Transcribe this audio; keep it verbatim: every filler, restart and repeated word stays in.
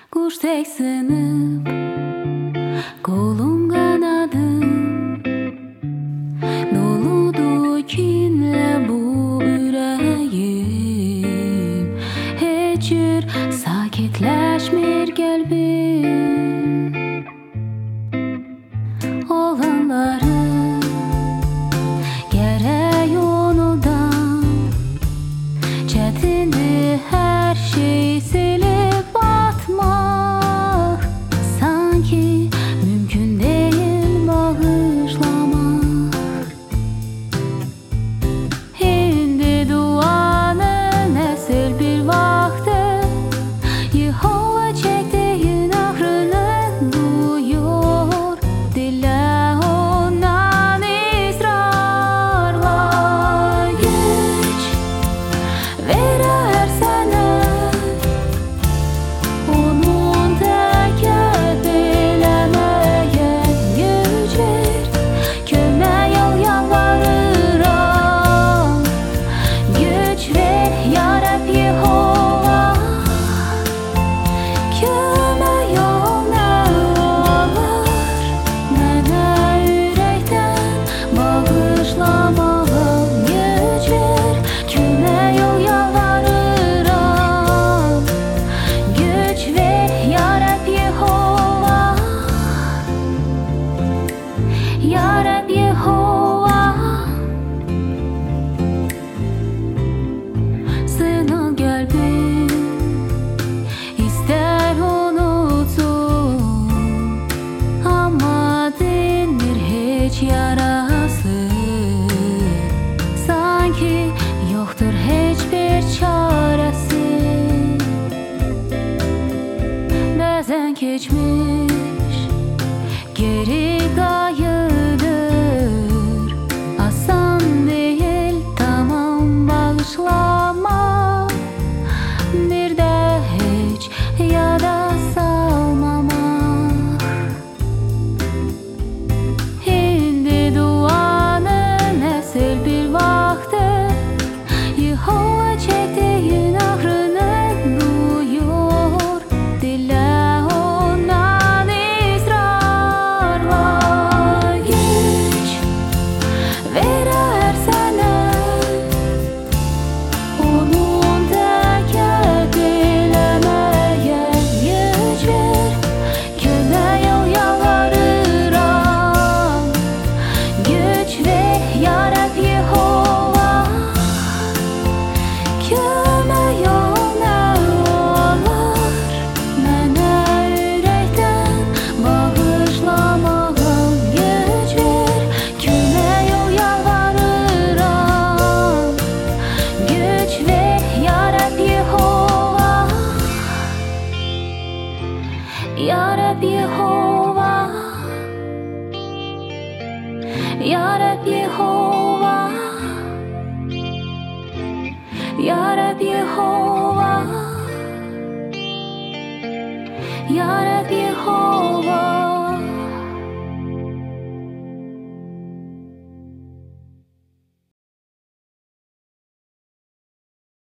Kuş tek sınıp kolum kanadım, doludu kinle bu yüreğim. Hiçbir sakitleşmir kalbim. Olanları gerek onudan, çetindi her şey silip atmak. Sanki mümkün değil bağışlamak. Şimdi duanın esir bir vakti, Yehova çektiğin ahrını duyuyor. Dile ondan ısrarla güç verer sana. Onun tek bilemeye güç ver. Kömeğe yalvarırım. Güç ver ya Rab Yehova. Kömeğe ne olur, mene yürekten bağışlamağım güç ver. Kömeğe yalvarırım. Güç ver ya Rab Yehova. Ya Rab Yehova. Sığınan kalbim ister unutsun, ama dinmir hiç yarası. Sanki yoktur hiçbir çaresi. Bazen geçmiş geri kayıdır. Asan değil tamam bağışlama. Bir de hiç yada salmamak. Şimdi duanın esir bir vakti, Yehova çektiğin ahrını duyuyor. Dile ondan ısrarla güç verer sana. Onun tek bilemeye güç ver. Kömeğe yalvarırım. Güç ver ya Rab Yehova. Kömeğe ne olur, mene yürekten bağışlamağım güç ver. Kömeğe yalvarırım. Güç ver ya Rab Yehova. Ya Rab Yehova. Ya Rab Yehova. Ya Rab Yehova. Ya Rab Yehova.